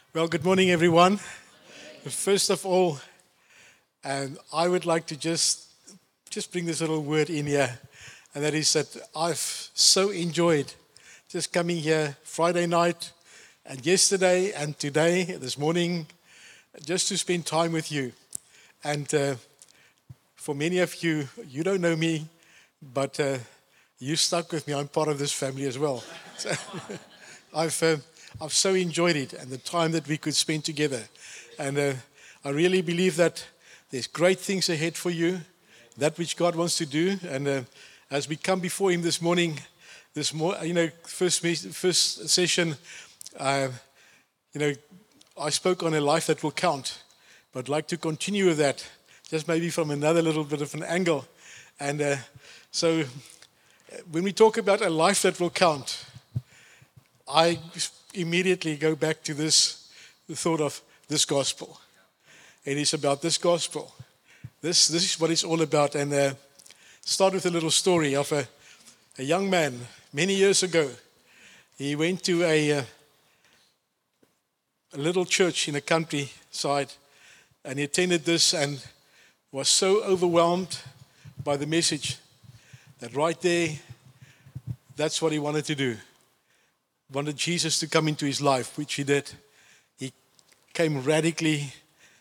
Well, good morning, everyone. First of all, I would like to just bring this little word in here, and that is that I've so enjoyed just coming here Friday night, and yesterday, and today, this morning, just to spend time with you. And for many of you, you don't know me, but you stuck with me. I'm part of this family as well. So I've so enjoyed it and the time that we could spend together. And I really believe that there's great things ahead for you, that which God wants to do. And as we come before Him this morning, first session, I spoke on a life that will count, but I'd like to continue with that, just maybe from another little bit of an angle. And so when we talk about a life that will count, I immediately go back to the thought of this gospel. It is about this gospel. This is what it's all about. And start with a little story of a young man many years ago. He went to a little church in the countryside, and he attended this and was so overwhelmed by the message that right there, that's what he wanted to do. Wanted Jesus to come into his life, which he did. He came radically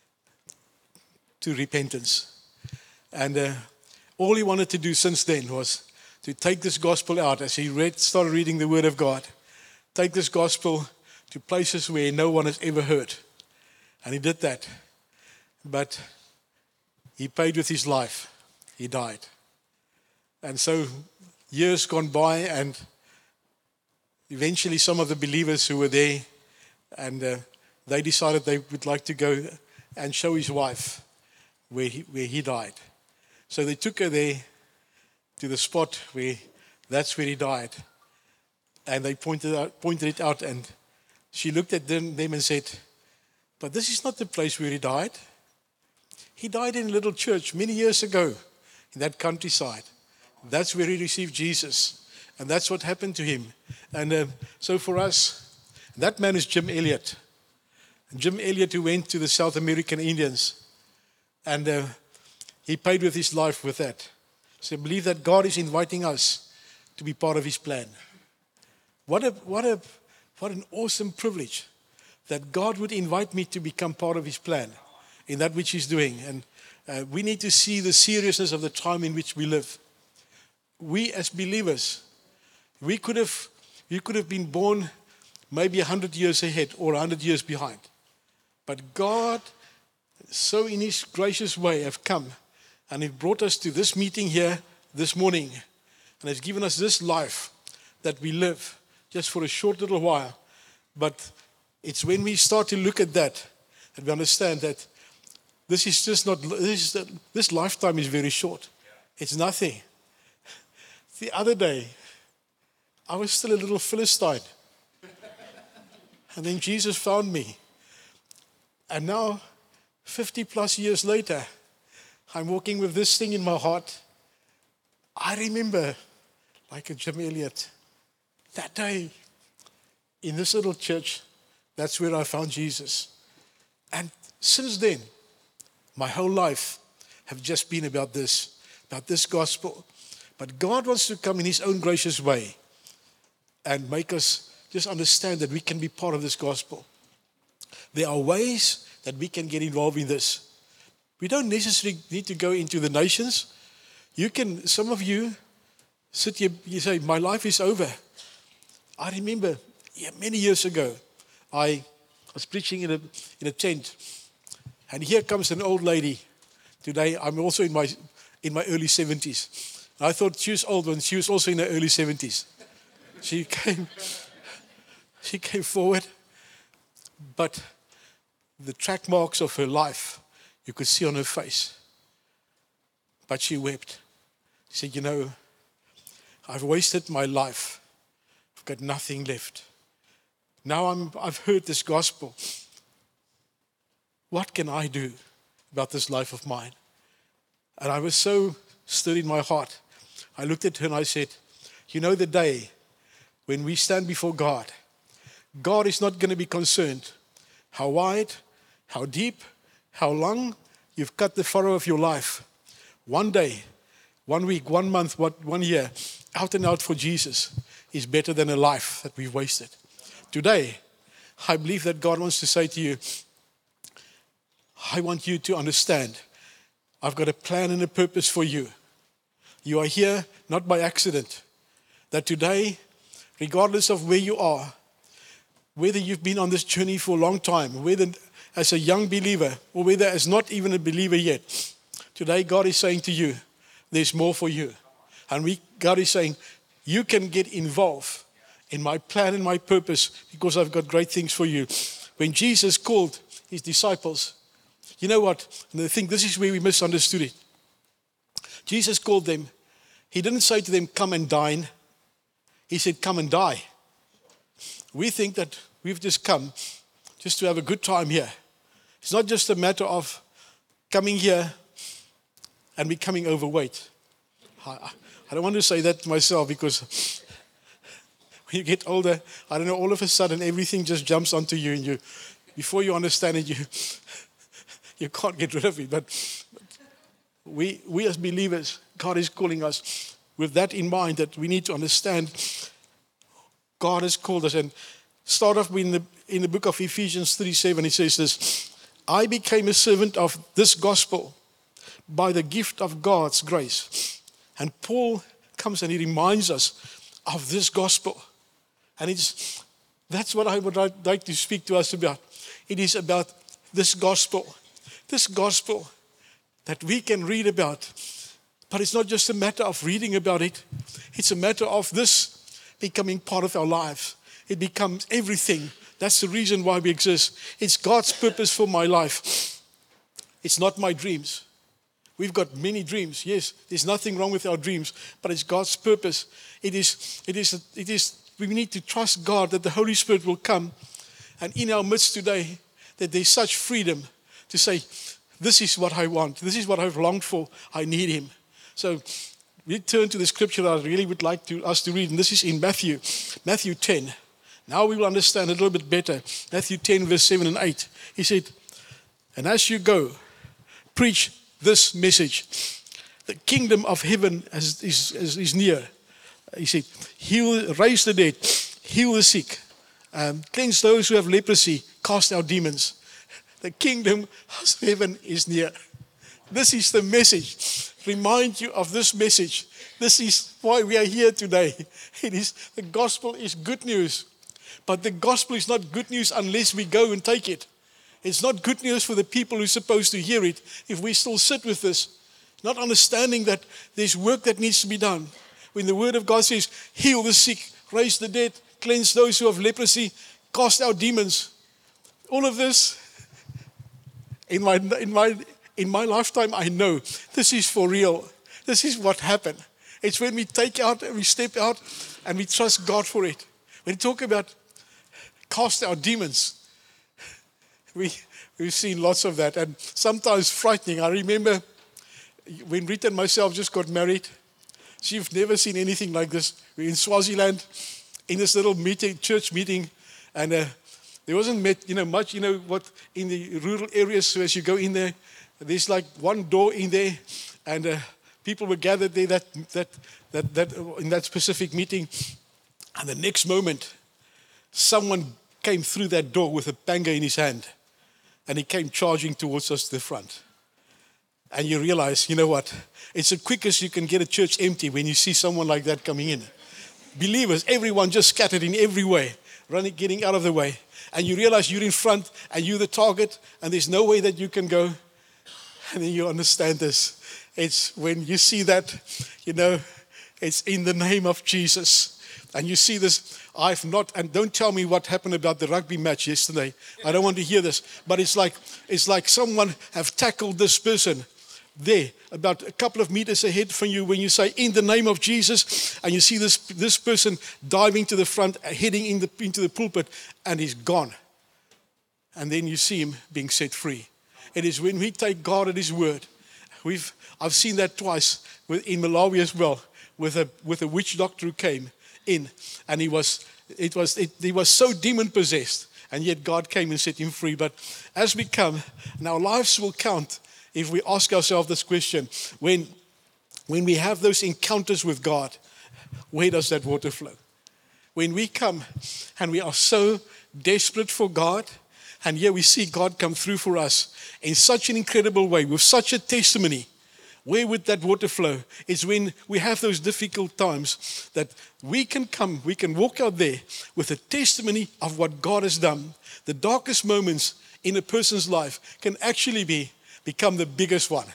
to repentance. And all he wanted to do since then was to take this gospel out as he started reading the Word of God. Take this gospel to places where no one has ever heard. And he did that. But he paid with his life. He died. And so years gone by, and eventually some of the believers who were there, and they decided they would like to go and show his wife where he died. So they took her there to the spot that's where he died. And they pointed it out, and she looked at them and said, "But this is not the place where he died. He died in a little church many years ago in that countryside. That's where he received Jesus. And that's what happened to him." And so for us, that man is Jim Elliot. Jim Elliot, who went to the South American Indians. And he paid with his life with that. So I believe that God is inviting us to be part of His plan. What an awesome privilege that God would invite me to become part of His plan in that which He's doing. And we need to see the seriousness of the time in which we live. We as believers, we could have been born maybe 100 years ahead or 100 years behind. But God, so in His gracious way, have come and He brought us to this meeting here this morning and has given us this life that we live just for a short little while. But it's when we start to look at that and we understand that this lifetime is very short. It's nothing. The other day, I was still a little Philistine. And then Jesus found me. And now, 50 plus years later, I'm walking with this thing in my heart. I remember, like a Jim Elliot, that day in this little church, that's where I found Jesus. And since then, my whole life have just been about this gospel. But God wants to come in His own gracious way and make us just understand that we can be part of this gospel. There are ways that we can get involved in this. We don't necessarily need to go into the nations. Some of you sit here, you say, "My life is over." I remember many years ago, I was preaching in a tent, and here comes an old lady. Today, I'm also in my early 70s. I thought she was old when she was also in her early 70s. She came forward, but the track marks of her life, you could see on her face. But she wept. She said, "I've wasted my life. I've got nothing left. Now I've heard this gospel. What can I do about this life of mine?" And I was so stirred in my heart. I looked at her and I said, the day when we stand before God, God is not going to be concerned how wide, how deep, how long you've cut the furrow of your life. One day, 1 week, 1 month, 1 year, out and out for Jesus is better than a life that we've wasted. Today, I believe that God wants to say to you, I want you to understand, I've got a plan and a purpose for you. You are here not by accident. That today, regardless of where you are, whether you've been on this journey for a long time, whether as a young believer or whether as not even a believer yet, today God is saying to you, there's more for you. And God is saying, you can get involved in my plan and my purpose because I've got great things for you. When Jesus called his disciples, you know what? And I think this is where we misunderstood it. Jesus called them. He didn't say to them, come and dine. He said, come and die. We think that we've just come just to have a good time here. It's not just a matter of coming here and becoming overweight. I don't want to say that to myself because when you get older, I don't know, all of a sudden everything just jumps onto you and before you understand it, you can't get rid of it. But we as believers, God is calling us with that in mind, that we need to understand God has called us. And start off in the book of Ephesians 3:7, it says this, I became a servant of this gospel by the gift of God's grace. And Paul comes and he reminds us of this gospel. And that's what I would like to speak to us about. It is about this gospel that we can read about. But it's not just a matter of reading about it. It's a matter of this becoming part of our lives. It becomes everything. That's the reason why we exist. It's God's purpose for my life. It's not my dreams. We've got many dreams. Yes, there's nothing wrong with our dreams, but it's God's purpose. We need to trust God that the Holy Spirit will come, and in our midst today, that there's such freedom to say, this is what I want. This is what I've longed for. I need Him. So we turn to the scripture that I really would like us to read, and this is in Matthew 10. Now we will understand a little bit better. Matthew 10, verse 7 and 8. He said, and as you go, preach this message. The kingdom of heaven is near. He said, heal, raise the dead, heal the sick, cleanse those who have leprosy, cast out demons. The kingdom of heaven is near. This is the message. Remind you of this message. This is why we are here today. The gospel is good news. But the gospel is not good news unless we go and take it. It's not good news for the people who are supposed to hear it if we still sit with this, not understanding that there's work that needs to be done. When the word of God says, heal the sick, raise the dead, cleanse those who have leprosy, cast out demons. All of this, in my lifetime, I know this is for real. This is what happened. It's when we take out and we step out and we trust God for it. When we talk about cast out demons, we've seen lots of that, and sometimes frightening. I remember when Rita and myself just got married. She've never seen anything like this. We're in Swaziland, in this little church meeting, and there wasn't much, what in the rural areas. So as you go in there, there's like one door in there, and people were gathered there that in that specific meeting, and the next moment, someone came through that door with a panga in his hand, and he came charging towards us to the front. And you realize, you know what? It's the quickest you can get a church empty when you see someone like that coming in. Believers, everyone just scattered in every way, running, getting out of the way. And you realize you're in front and you're the target and there's no way that you can go. And then you understand this. It's when you see that, it's in the name of Jesus. And you see this, and don't tell me what happened about the rugby match yesterday. I don't want to hear this. But it's like someone have tackled this person there, about a couple of meters ahead from you, when you say, in the name of Jesus, and you see this person diving to the front, heading into the pulpit, and he's gone. And then you see him being set free. It is when we take God at His word. I've seen that twice in Malawi as well, with a witch doctor who came in, and he was so demon possessed, and yet God came and set him free. But as we come, and our lives will count if we ask ourselves this question, when we have those encounters with God, where does that water flow? When we come and we are so desperate for God, and here we see God come through for us in such an incredible way, with such a testimony, where would that water flow? It's when we have those difficult times that we can come, we can walk out there with a testimony of what God has done. The darkest moments in a person's life can actually become the biggest one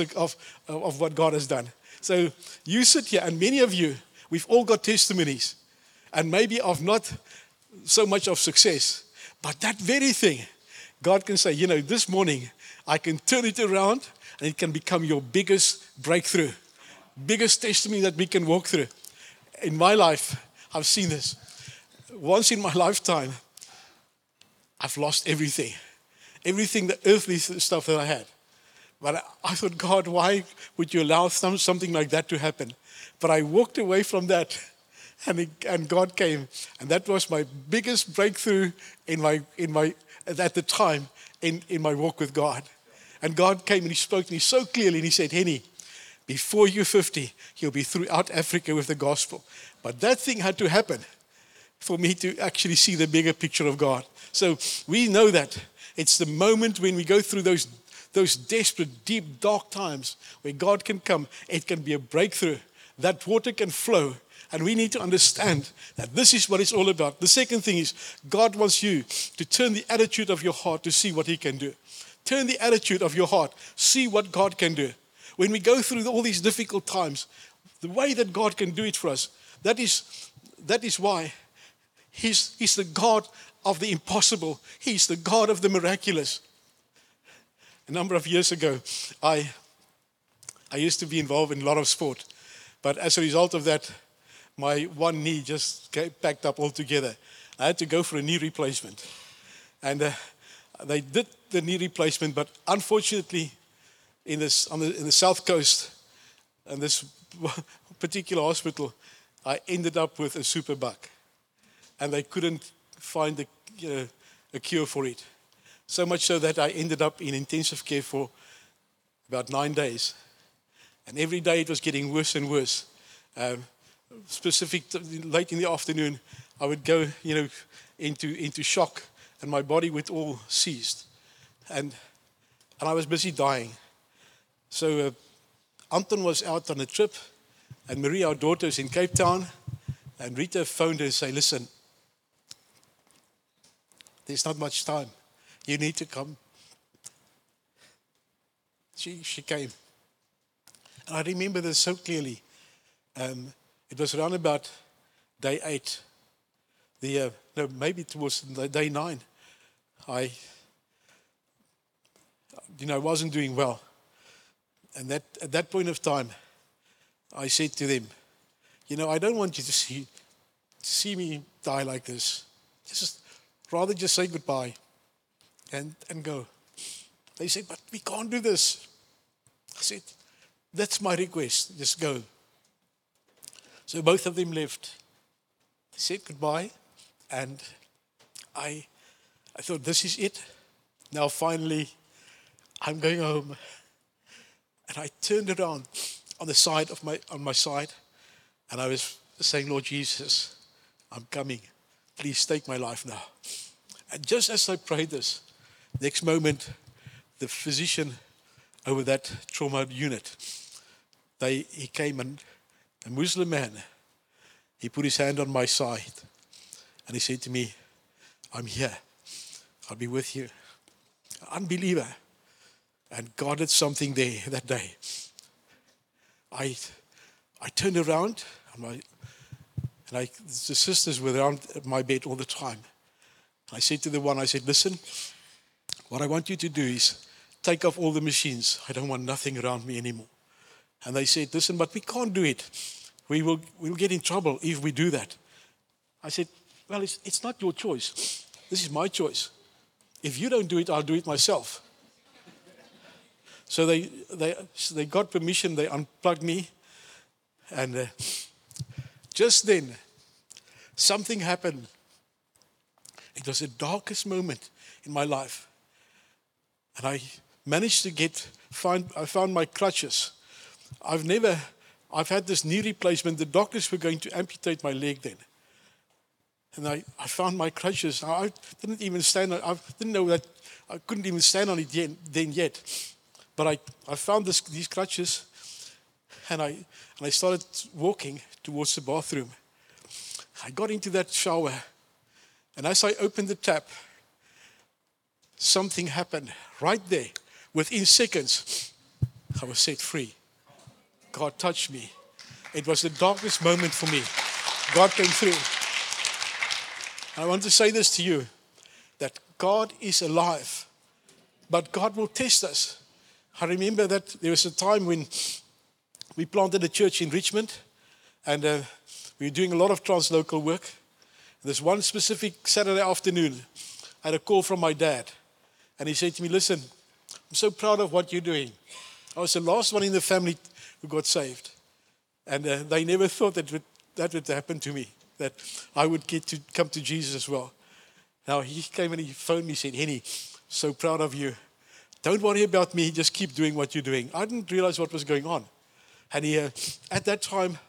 of what God has done. So you sit here, and many of you, we've all got testimonies, and maybe of not so much of success, but that very thing, God can say, this morning I can turn it around and it can become your biggest breakthrough, biggest testimony that we can walk through. In my life, I've seen this. Once in my lifetime, I've lost everything, the earthly stuff that I had. But I thought, God, why would you allow something like that to happen? But I walked away from that, and God came, and that was my biggest breakthrough at the time in my walk with God. And God came and He spoke to me so clearly, and He said, Henny, before you're 50, you'll be throughout Africa with the gospel. But that thing had to happen for me to actually see the bigger picture of God. So we know that it's the moment when we go through those desperate, deep, dark times where God can come. It can be a breakthrough. That water can flow. And we need to understand that this is what it's all about. The second thing is God wants you to turn the attitude of your heart to see what He can do. Turn the attitude of your heart. See what God can do. When we go through all these difficult times, the way that God can do it for us, that is why He's the God of the impossible. He's the God of the miraculous. A number of years ago, I used to be involved in a lot of sport. But as a result of that, my one knee just packed up altogether. I had to go for a knee replacement. And they did the knee replacement, but unfortunately, in the south coast, in this particular hospital, I ended up with a superbug. And they couldn't find a cure for it. So much so that I ended up in intensive care for about 9 days. And every day it was getting worse and worse. Late in the afternoon, I would go, into shock, and my body would all cease. And I was busy dying. So Anton was out on a trip, and Marie, our daughter, is in Cape Town, and Rita phoned her and said, listen, there's not much time. You need to come. She came. And I remember this so clearly. It was around about day 8. Maybe towards day 9. I wasn't doing well. And at that point of time, I said to them, I don't want you to see me die like this. Rather just say goodbye and go. They said, but we can't do this. I said, that's my request, just go. So both of them left. They said goodbye, and I thought, this is it. Now finally, I'm going home. And I turned around on my side, and I was saying, Lord Jesus, I'm coming. Please take my life now. And just as I prayed this, next moment, the physician over that trauma unit, he came, and a Muslim man, he put his hand on my side, and he said to me, I'm here. I'll be with you. Unbeliever. And God did something there that day. I turned around, and the sisters were around my bed all the time. I said to the one, listen, what I want you to do is take off all the machines. I don't want nothing around me anymore. And they said, listen, but we can't do it. We'll get in trouble if we do that. I said, well, it's not your choice. This is my choice. If you don't do it, I'll do it myself. So they got permission. They unplugged me. And just then, something happened. It was the darkest moment in my life. And I managed to I found my crutches. I've had this knee replacement. The doctors were going to amputate my leg then. And I found my crutches. I didn't even stand on it. I didn't know that I couldn't even stand on it then yet. But I found these crutches, and I started walking towards the bathroom. I got into that shower, and as I opened the tap, something happened right there. Within seconds, I was set free. God touched me. It was the darkest moment for me. God came through. I want to say this to you, that God is alive, but God will test us. I remember that there was a time when we planted a church in Richmond, and we were doing a lot of translocal work. This one specific Saturday afternoon, I had a call from my dad, and he said to me, listen, I'm so proud of what you're doing. I was the last one in the family who got saved, and they never thought that would happen to me, that I would get to come to Jesus as well. Now, he came and he phoned me and said, Henny, so proud of you. Don't worry about me, just keep doing what you're doing. I didn't realize what was going on. And at that time,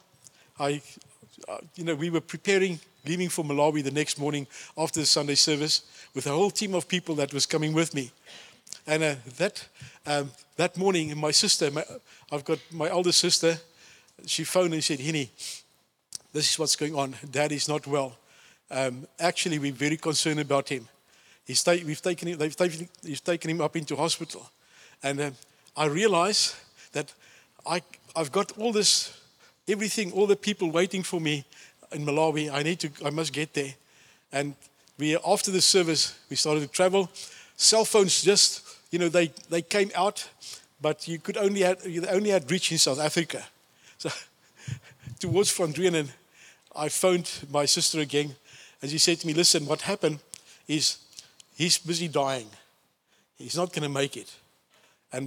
we were preparing, leaving for Malawi the next morning after the Sunday service with a whole team of people that was coming with me. And that morning, my sister, I've got my elder sister, she phoned and said, Henny, this is what's going on. Dad is not well. Actually, we're very concerned about him. He's taken him up into hospital. And I realized that I've got all this, everything, all the people waiting for me in Malawi. I must get there. And after the service, we started to travel. Cell phones just, they came out, but you only had reach in South Africa. So towards Van Drieën, I phoned my sister again, and she said to me, listen, what happened is he's busy dying. He's not going to make it. And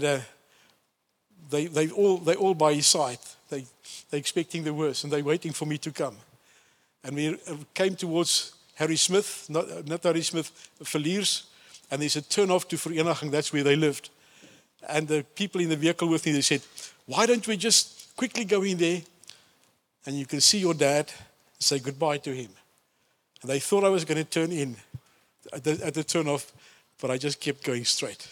they all by his side. They're expecting the worst, and they're waiting for me to come. And we came towards Harry Smith, not Harry Smith, Villiers, and there's a turn off to Vereniging. That's where they lived. And the people in the vehicle with me, they said, why don't we just quickly go in there, and you can see your dad, and say goodbye to him. And they thought I was going to turn in at the turn off, but I just kept going straight.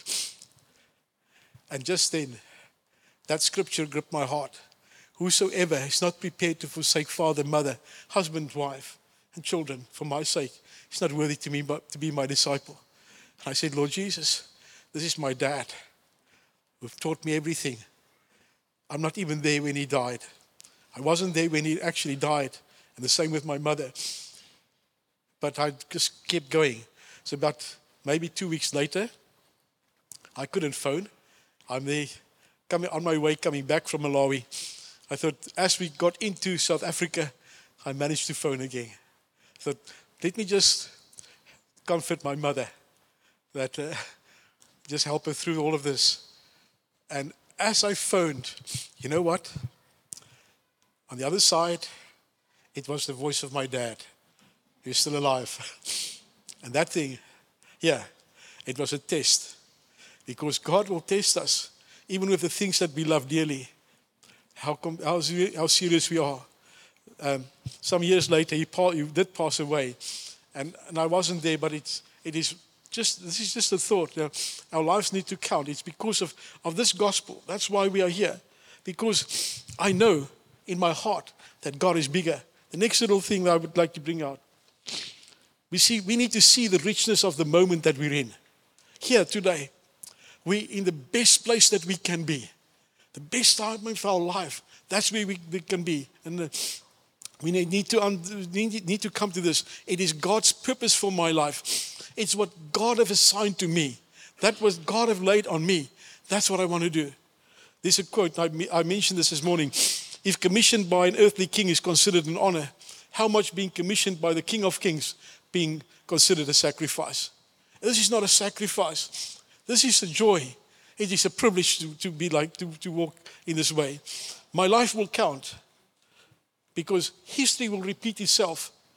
And just then, that scripture gripped my heart. Whosoever is not prepared to forsake father, mother, husband, wife, and children for my sake, is not worthy to me but to be my disciple. And I said, Lord Jesus, this is my dad who've taught me everything. I'm not even there when he died. I wasn't there when he actually died, and the same with my mother. But I just kept going. So about maybe 2 weeks later, I couldn't phone. I'm there, on my way coming back from Malawi. I thought, as we got into South Africa, I managed to phone again. I thought, let me just comfort my mother, that just help her through all of this. And as I phoned, you know what? On the other side, it was the voice of my dad, who's still alive. And that thing, it was a test. Because God will test us, even with the things that we love dearly, how serious we are. Some years later, he did pass away. And I wasn't there, but this is just a thought. Our lives need to count. It's because of this gospel. That's why we are here. Because I know in my heart that God is bigger. The next little thing that I would like to bring out. We need to see the richness of the moment that we're in. Here today, we're in the best place that we can be. The best time of our life. That's where we can be. And we need to come to this. It is God's purpose for my life. It's what God has assigned to me. That was God have laid on me. That's what I want to do. There's a quote, I mentioned this morning. If commissioned by an earthly king is considered an honor, how much being commissioned by the King of Kings being considered a sacrifice? This is not a sacrifice. This is a joy. It is a privilege to walk in this way. My life will count because history will repeat itself.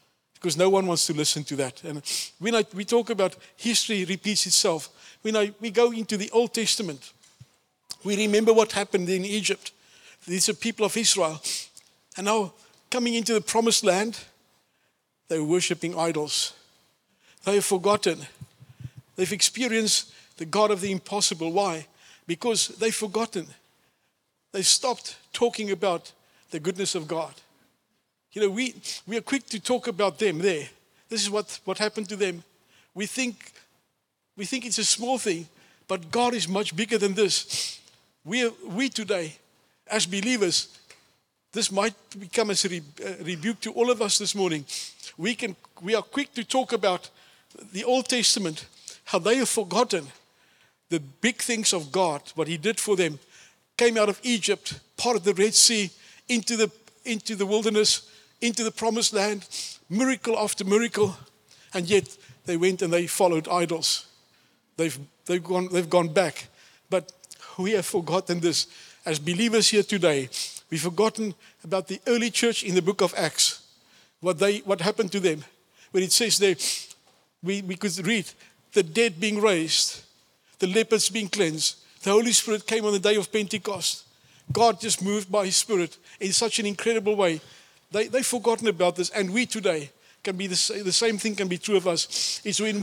because no one wants to listen to that. And when we talk about history repeats itself, when we go into the Old Testament, we remember what happened in Egypt. These are people of Israel. And now coming into the promised land, they were worshiping idols. They have forgotten. They've experienced the God of the impossible. Why? Because they've forgotten. They've stopped talking about the goodness of God. You know, we are quick to talk about them there. This is what happened to them. We think it's a small thing, but God is much bigger than this. We today, as believers, this might become as a rebuke to all of us this morning. We are quick to talk about the Old Testament, how they have forgotten the big things of God, what He did for them. Came out of Egypt, part of the Red Sea, into the wilderness, into the promised land, miracle after miracle, and yet they went and they followed idols. They've gone back. But we have forgotten this. As believers here today, we've forgotten about the early church in the book of Acts. What happened to them. When it says there, we could read, the dead being raised, the lepers being cleansed, the Holy Spirit came on the day of Pentecost. God just moved by His Spirit in such an incredible way. They've forgotten about this, and we today can be the same thing can be true of us. It's when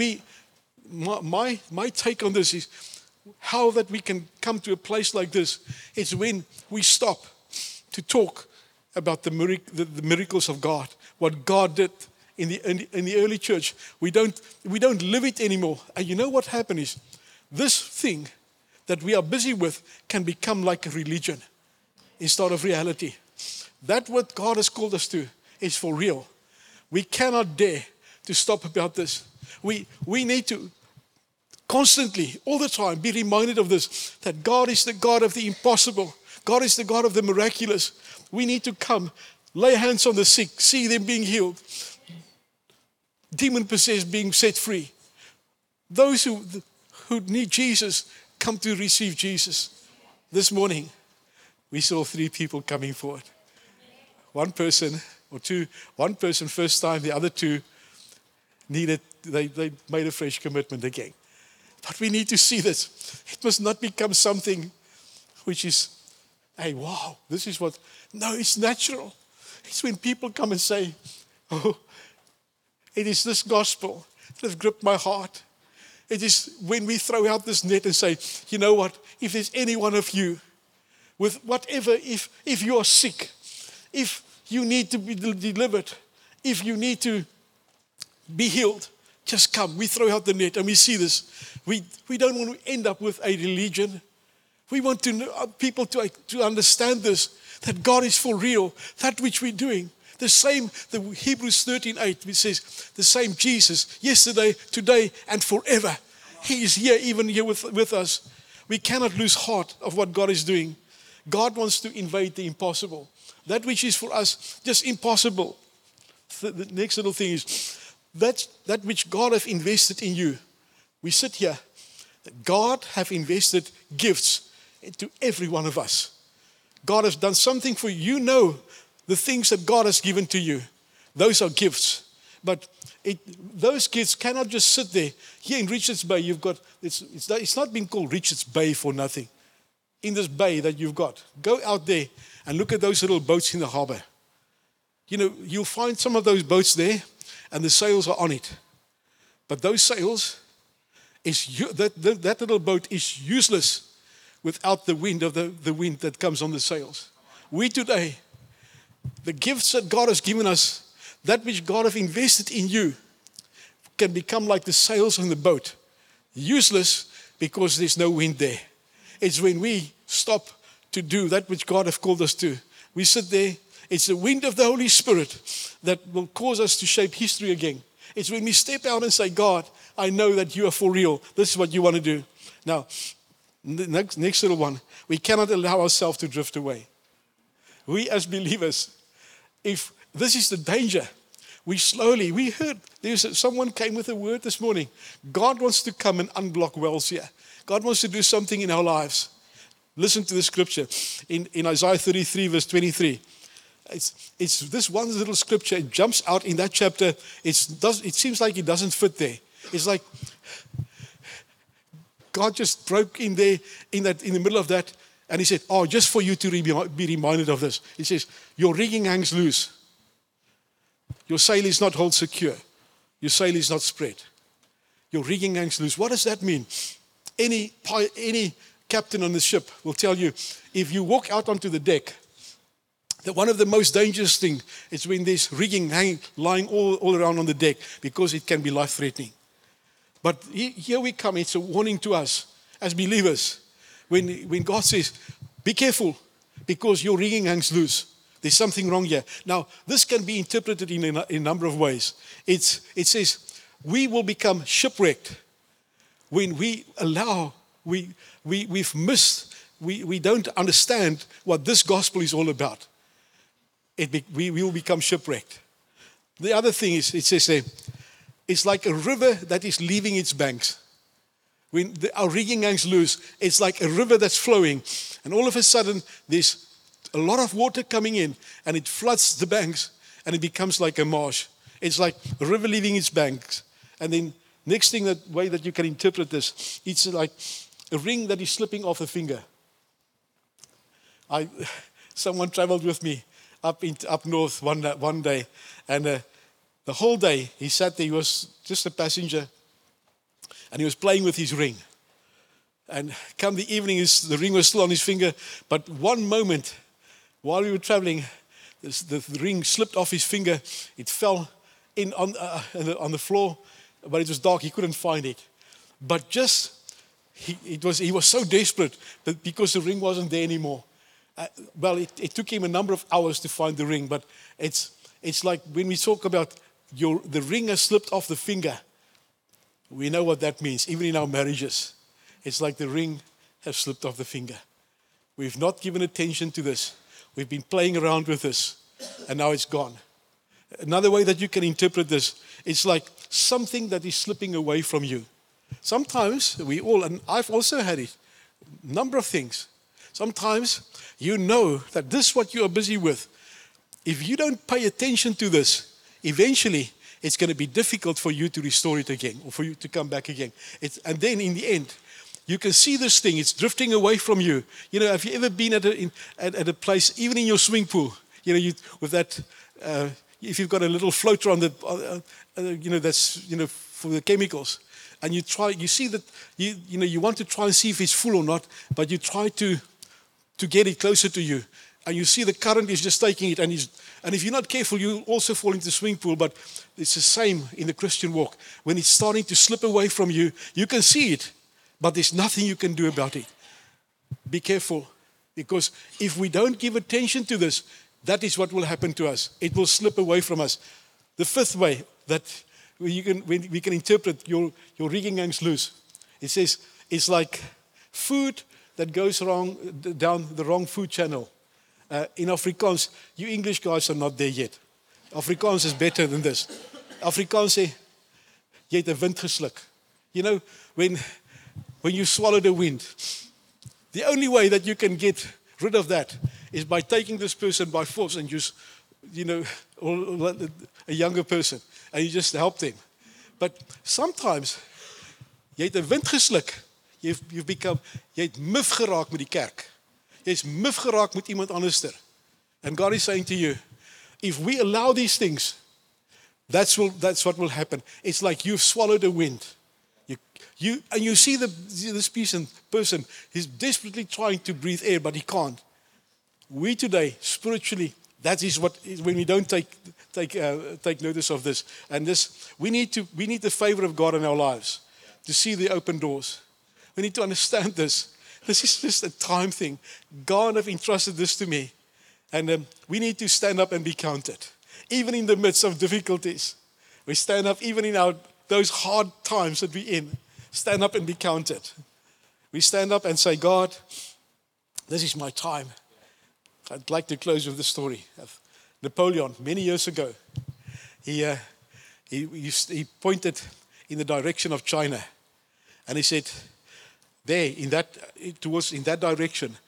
my take on this is how that we can come to a place like this. It's when we stop to talk about the miracles of God, what God did in the early church. We don't live it anymore. And you know what happened is this thing that we are busy with can become like a religion instead of reality. That what God has called us to is for real. We cannot dare to stop about this. We need to constantly, all the time, be reminded of this, that God is the God of the impossible. God is the God of the miraculous. We need to come, lay hands on the sick, see them being healed, demon-possessed being set free. Those who need Jesus, come to receive Jesus. This morning, we saw 3 people coming forward. One person first time, the other 2 they made a fresh commitment again. But we need to see this. It must not become something which is, hey, wow, this is what. No, it's natural. It's when people come and say, oh, it is this gospel that has gripped my heart. It is when we throw out this net and say, you know what, if there's any one of you with whatever, if you are sick, if you need to be delivered, if you need to be healed, just come. We throw out the net and we see this. We don't want to end up with a religion. We want people to understand this, that God is for real, that which we're doing. The Hebrews 13:8, which says, the same Jesus, yesterday, today, and forever. He is here, even here with us. We cannot lose heart of what God is doing. God wants to invade the impossible. That which is for us just impossible. The next little thing is, that which God has invested in you. We sit here. God have invested gifts into every one of us. God has done something for you. You know the things that God has given to you. Those are gifts. But those gifts cannot just sit there. Here in Richards Bay, you've got, it's not been called Richards Bay for nothing. In this bay that you've got, go out there and look at those little boats in the harbor. You know, you'll find some of those boats there and the sails are on it. But those sails, that little boat is useless without the wind of the wind that comes on the sails. We today, the gifts that God has given us, that which God has invested in you, can become like the sails on the boat. Useless because there's no wind there. It's when we stop to do that which God has called us to. We sit there. It's the wind of the Holy Spirit that will cause us to shape history again. It's when we step out and say, God, I know that you are for real. This is what you want to do. Now, the next little one. We cannot allow ourselves to drift away. We as believers, if this is the danger, we heard, someone came with a word this morning. God wants to come and unblock wells here. God wants to do something in our lives. Listen to the scripture in Isaiah 33 verse 23. It's this one little scripture. It jumps out in that chapter. It seems like it doesn't fit there. It's like God just broke in there, in the middle of that, and he said, "Oh, just for you to be reminded of this." He says, "Your rigging hangs loose. Your sail is not held secure. Your sail is not spread. Your rigging hangs loose." What does that mean? Any captain on the ship will tell you, if you walk out onto the deck, that one of the most dangerous things is when there's rigging lying all around on the deck, because it can be life-threatening. But here we come. It's a warning to us as believers. When God says, "Be careful, because your rigging hangs loose. There's something wrong here." Now, this can be interpreted in a number of ways. It says, we will become shipwrecked when we allow, we don't understand what this gospel is all about. We will become shipwrecked. The other thing is, it says there, it's like a river that is leaving its banks. When our rigging hangs loose, it's like a river that's flowing, and all of a sudden there's a lot of water coming in, and it floods the banks, and it becomes like a marsh. It's like a river leaving its banks. And then next thing, that way that you can interpret this, it's like a ring that is slipping off a finger. Someone traveled with me up north one day, and the whole day he sat there. He was just a passenger, and he was playing with his ring. And come the evening, the ring was still on his finger. But one moment, while we were traveling, the ring slipped off his finger. It fell in on the floor, but it was dark. He couldn't find it. But he was so desperate that because the ring wasn't there anymore. It took him a number of hours to find the ring. But it's like when we talk about the ring has slipped off the finger. We know what that means, even in our marriages. It's like the ring has slipped off the finger. We've not given attention to this. We've been playing around with this, and now it's gone. Another way that you can interpret this, it's like something that is slipping away from you. Sometimes and I've also had it, a number of things. Sometimes you know that this is what you are busy with. If you don't pay attention to this, eventually it's going to be difficult for you to restore it again, or for you to come back again. And then in the end, you can see this thing, it's drifting away from you. Have you ever been at a place, even in your swimming pool, with that, if you've got a little floater on that's, for the chemicals, and you see that, you want to try and see if it's full or not, but you try to get it closer to you, and you see the current is just taking it, and if you're not careful, you also fall into the swimming pool. But it's the same in the Christian walk. When it's starting to slip away from you, you can see it, but there's nothing you can do about it. Be careful, because if we don't give attention to this, that is what will happen to us. It will slip away from us. The fifth way that we can interpret your rigging hangs loose, it says it's like food that goes down the wrong food channel. In Afrikaans, you English guys are not there yet. Afrikaans is better than this. Afrikaans sê, jy het 'n wind gesluk. When you swallow the wind, the only way that you can get rid of that is by taking this person by force and just, a younger person, and you just help them. But sometimes, jy het 'n wind gesluk. Jy het muf geraak met die kerk. Jy's muf geraak met iemand anderster. And God is saying to you, if we allow these things, that's what will happen. It's like you've swallowed the wind. You see this person, he's desperately trying to breathe air, but he can't. We today, spiritually, that is when we don't take notice of this. And we need the favor of God in our lives to see the open doors. We need to understand this. This is just a time thing. God have entrusted this to me. And we need to stand up and be counted. Even in the midst of difficulties. We stand up even in those hard times that we're in. Stand up and be counted. We stand up and say, God, this is my time. I'd like to close with the story of Napoleon. Many years ago, he pointed in the direction of China. And he said, in that direction,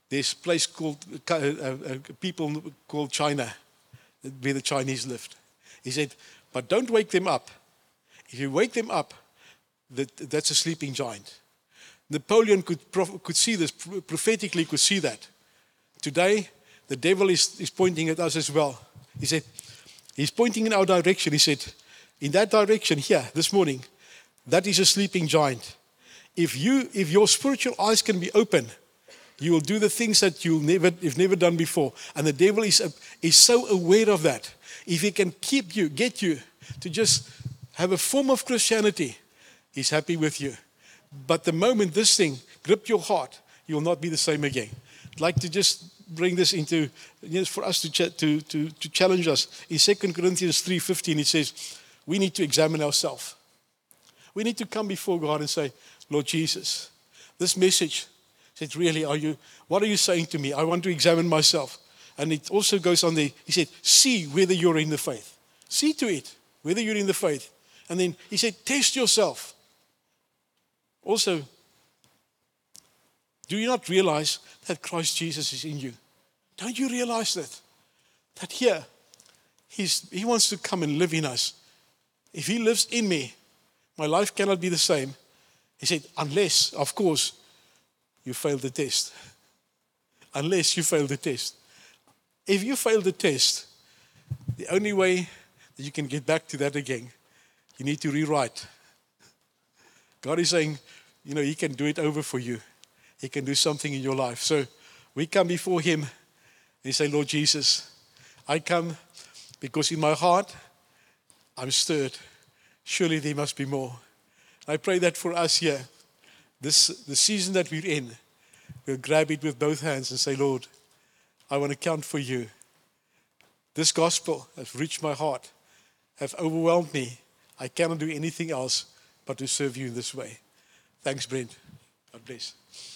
There's a place called, people called China, where the Chinese lived. He said, but don't wake them up. If you wake them up, that's a sleeping giant. Napoleon could see this, prophetically could see that. Today, the devil is pointing at us as well. He said, he's pointing in our direction. He said, in that direction here, this morning, that is a sleeping giant. If your spiritual eyes can be open, you will do the things that you've never done before. And the devil is so aware of that. If he can get you to just have a form of Christianity, he's happy with you. But the moment this thing gripped your heart, you will not be the same again. I'd like to just bring this into, for us to challenge us. In 2 Corinthians 3:15, it says, we need to examine ourselves. We need to come before God and say, Lord Jesus, this message, said, really, what are you saying to me? I want to examine myself. And it also goes on there, he said, see whether you're in the faith. See to it, whether you're in the faith. And then he said, test yourself. Also, do you not realize that Christ Jesus is in you? Don't you realize that? That here, he wants to come and live in us. If he lives in me, my life cannot be the same. He said, unless, of course, you fail the test. Unless you fail the test. If you fail the test, the only way that you can get back to that again, you need to rewrite. God is saying, he can do it over for you. He can do something in your life. So we come before him and say, Lord Jesus, I come because in my heart, I'm stirred. Surely there must be more. I pray that for us here, the season that we're in, we'll grab it with both hands and say, Lord, I want to count for you. This gospel has reached my heart, have overwhelmed me. I cannot do anything else but to serve you in this way. Thanks, Brent. God bless.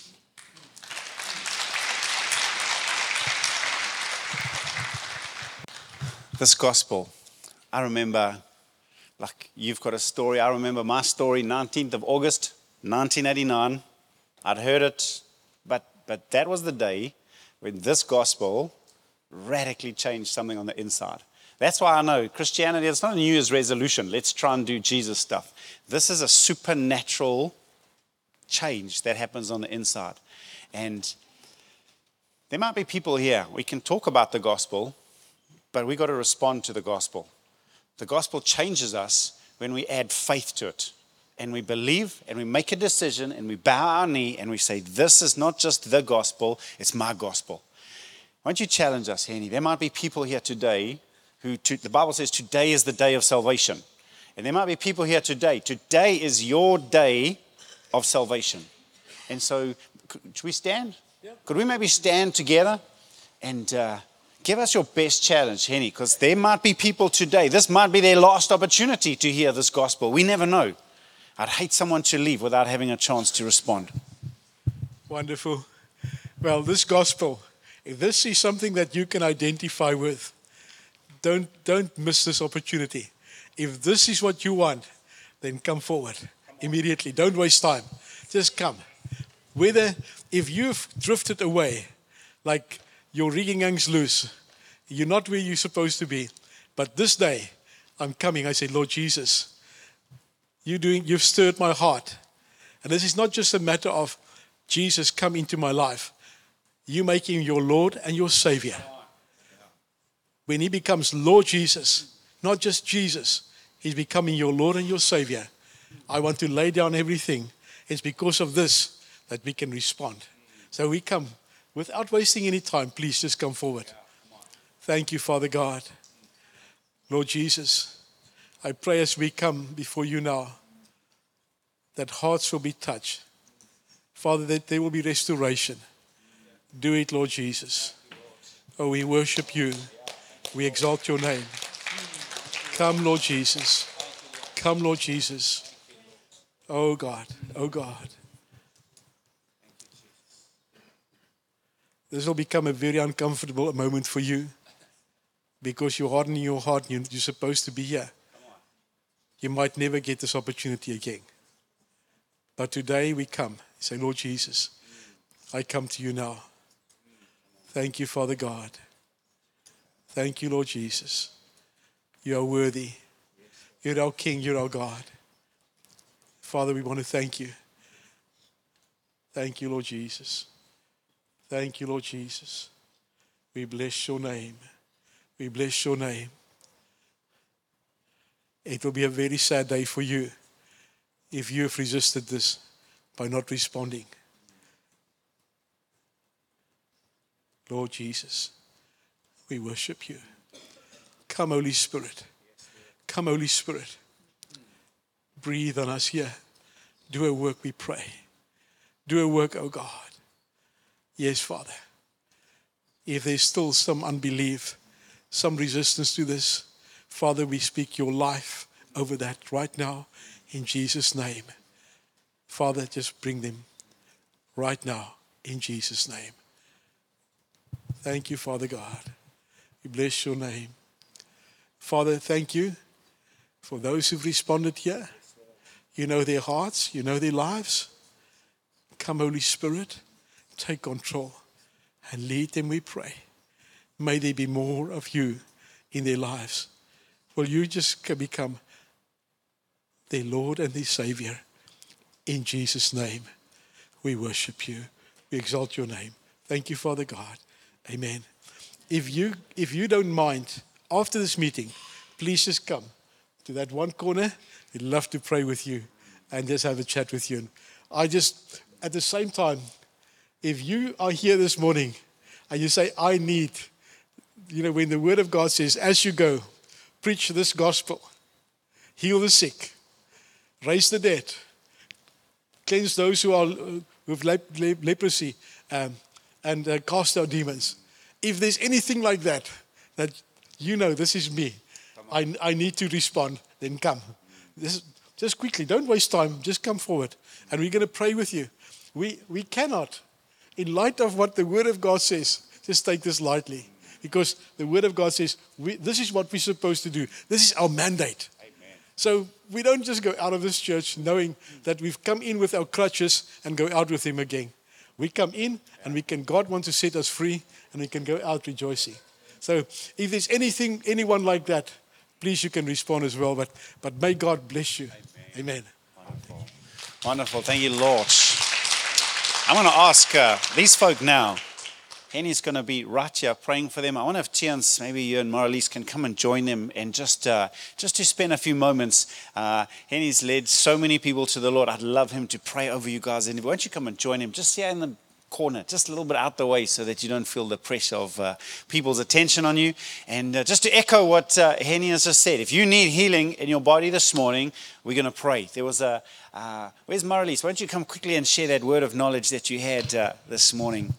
This gospel, I remember, like you've got a story, I remember my story, 19th of August, 1989. I'd heard it, but that was the day when this gospel radically changed something on the inside. That's why I know Christianity, it's not a New Year's resolution. Let's try and do Jesus stuff. This is a supernatural change that happens on the inside. And there might be people here, we can talk about the gospel, but we've got to respond to the gospel. The gospel changes us when we add faith to it. And we believe and we make a decision and we bow our knee and we say, this is not just the gospel, it's my gospel. Why don't you challenge us, Henny? There might be people here today the Bible says today is the day of salvation. And there might be people here today. Today is your day of salvation. And so, should we stand? Yeah. Could we maybe stand together and give us your best challenge, Henny? Because there might be people today, this might be their last opportunity to hear this gospel. We never know. I'd hate someone to leave without having a chance to respond. Wonderful. Well, this gospel, if this is something that you can identify with, don't miss this opportunity. If this is what you want, then come forward immediately. Don't waste time. Just come. Whether if you've drifted away, like your rigging hangs loose, you're not where you're supposed to be. But this day, I'm coming. I say, Lord Jesus, you've stirred my heart. And this is not just a matter of Jesus come into my life. You make him your Lord and your Savior. When he becomes Lord Jesus, not just Jesus, he's becoming your Lord and your Savior. I want to lay down everything. It's because of this that we can respond. So we come without wasting any time. Please just come forward. Thank you, Father God. Lord Jesus, I pray as we come before you now, that hearts will be touched. Father, that there will be restoration. Do it, Lord Jesus. Oh, we worship you. We exalt your name. Come, Lord Jesus. Come, Lord Jesus. Oh, God. Oh, God. This will become a very uncomfortable moment for you because you're hardening your heart and you're supposed to be here. You might never get this opportunity again. But today we come. Say, Lord Jesus, I come to you now. Thank you, Father God. Thank you, Lord Jesus. You are worthy. You're our King. You're our God. Father, we want to thank you. Thank you, Lord Jesus. Thank you, Lord Jesus. We bless your name. We bless your name. It will be a very sad day for you if you have resisted this by not responding. Lord Jesus, we worship you. Come, Holy Spirit. Come, Holy Spirit. Breathe on us here. Do a work, we pray. Do a work, oh God. Yes, Father. If there's still some unbelief, some resistance to this, Father, we speak your life over that right now in Jesus' name. Father, just bring them right now in Jesus' name. Thank you, Father God. We bless your name. Father, thank you for those who've responded here. You know their hearts, you know their lives. Come, Holy Spirit, take control and lead them, we pray. May there be more of you in their lives. Will you just become their Lord and their Savior? In Jesus' name, we worship you. We exalt your name. Thank you, Father God. Amen. If you don't mind, after this meeting, please just come to that one corner. We'd love to pray with you and just have a chat with you. And at the same time, if you are here this morning and you say, I need, when the Word of God says, as you go, preach this gospel, heal the sick, raise the dead, cleanse those who are with leprosy, and cast out demons. If there's anything like that this is me, I need to respond, then come. Just quickly, don't waste time, just come forward. And we're going to pray with you. We cannot, in light of what the Word of God says, just take this lightly. Because the Word of God says, this is what we're supposed to do. This is our mandate. Amen. So we don't just go out of this church knowing that we've come in with our crutches and go out with Him again. We come in and God wants to set us free and we can go out rejoicing. So if there's anyone like that, please you can respond as well. But may God bless you. Amen. Wonderful. Wonderful. Thank you, Lord. I want to ask these folk now. Henny's going to be right here praying for them. I want to have Tians, maybe you and Marlies can come and join them and just to spend a few moments. Henny's led so many people to the Lord. I'd love him to pray over you guys. And why don't you come and join him just here in the corner, just a little bit out the way so that you don't feel the pressure of people's attention on you. And just to echo what Henny has just said, if you need healing in your body this morning, we're going to pray. There was where's Marlies? Why don't you come quickly and share that word of knowledge that you had this morning?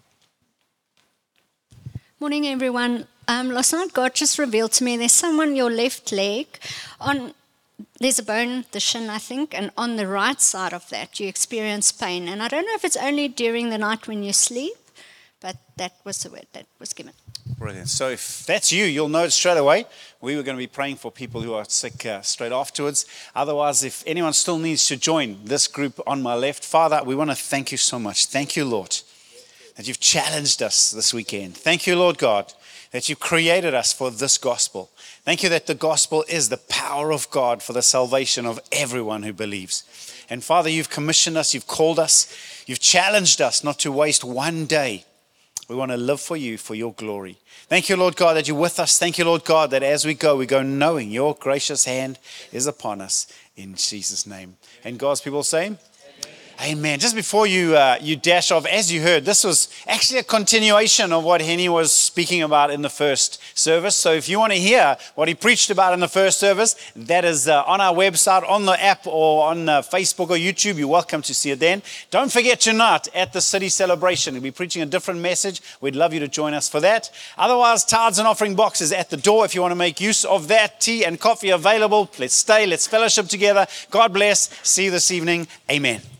Morning, everyone. Last night, God just revealed to me there's someone, your left leg, there's a bone, the shin, I think, and on the right side of that, you experience pain. And I don't know if it's only during the night when you sleep, but that was the word that was given. Brilliant. So if that's you, you'll know it straight away. We were going to be praying for people who are sick straight afterwards. Otherwise, if anyone still needs to join this group on my left, Father, we want to thank you so much. Thank you, Lord, that you've challenged us this weekend. Thank you, Lord God, that you created us for this gospel. Thank you that the gospel is the power of God for the salvation of everyone who believes. And Father, you've commissioned us, you've called us, you've challenged us not to waste one day. We want to live for you, for your glory. Thank you, Lord God, that you're with us. Thank you, Lord God, that as we go knowing your gracious hand is upon us in Jesus' name. And God's people say, Amen. Just before you dash off, as you heard, this was actually a continuation of what Henny was speaking about in the first service. So if you want to hear what he preached about in the first service, that is on our website, on the app, or on Facebook or YouTube. You're welcome to see it then. Don't forget tonight at the City Celebration. We'll be preaching a different message. We'd love you to join us for that. Otherwise, tithes and offering boxes at the door if you want to make use of that. Tea and coffee available. Let's stay. Let's fellowship together. God bless. See you this evening. Amen.